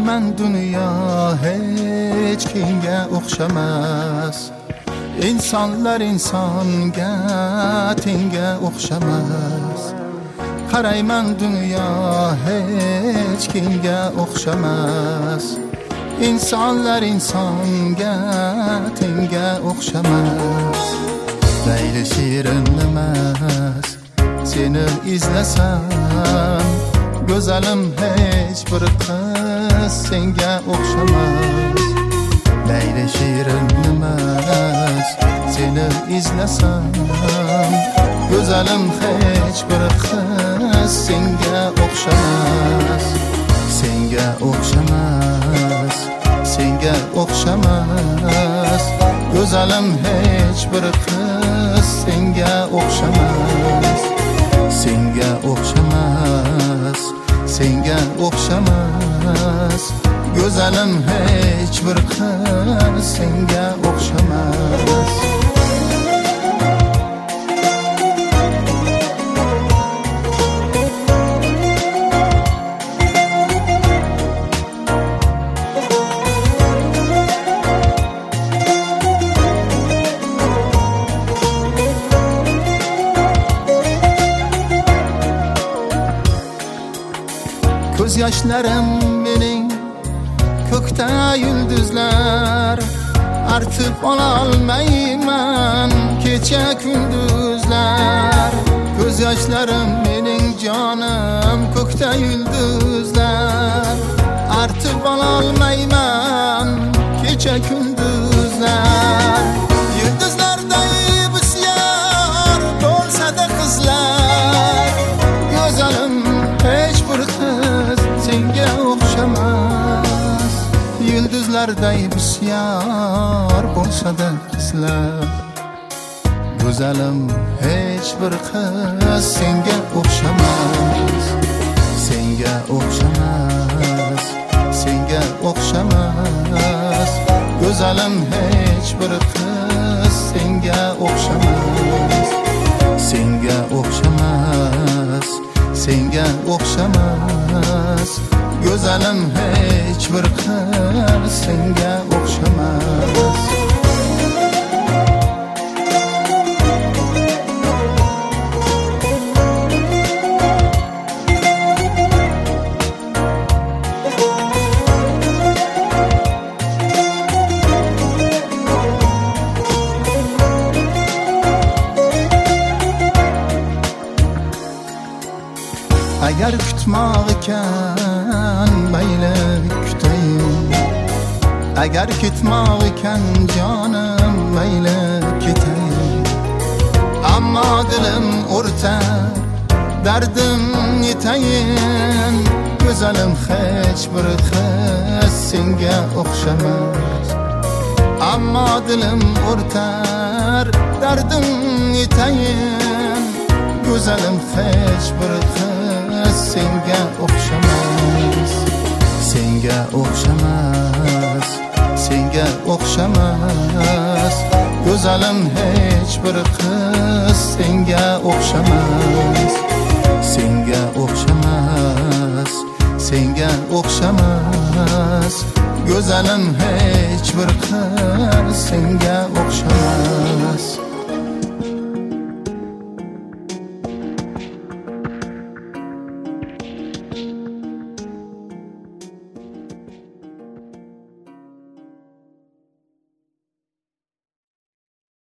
qarayman dunyo hech kimga o'xshamas. İnsanlar insonga tenga o'xshamas. Qarayman dunyo hech kimga o'xshamas. İnsanlar insonga tenga o'xshamas. Layli shirin emas, seni izlasam, go'zalim hech bir qiz senga o'xshamas. Layli shirin emas, seni izlasam, go'zalim hech bir qiz senga o'xshamas. Senga o'xshamas, senga o'xshamas, go'zalim hech bir qiz senga o'xshamas. Senga o'xshamas, senga o'xshamas, go'zalim hech bir qiz senga o'xshamas. Ko'z yoshlarim mening ko'kda yulduzlar, artib ola olmayman kecha kunduzlar. Ko'z yoshlarim mening jonim ko'kda yulduzlar, artib ola olmayman kecha kunduzlar. Yulduzlarday bisyor bo'lsa-da qizlar, go'zalim hech bir qiz senga o'xshamas. Yulduzlarday bisyor bo'lsa-da qizlar, go'zalim hech bir qiz senga o'xshamas. Senga o'xshamas, senga o'xshamas, go'zalim hech bir qiz senga o'xshamas. Senga o'xshamas, senga o'xshamas, go'zalim hech bir qiz senga o'xshamas. Agar kutmoq ekan mayli kutayin, agar ketmoq ekan jonim mayli ketayin. Ammo dilim o'rtar, dardim yetayin, go'zalim hech bir qiz senga o'xshamas. Ammo dilim o'rtar, dardim yetayin, go'zalim hech bir qiz senga o'xshamas. Senga o'xshamas, senga o'xshamas, go'zalim hech bir qiz senga o'xshamas. Senga o'xshamas, senga o'xshamas, go'zalim hech bir qiz senga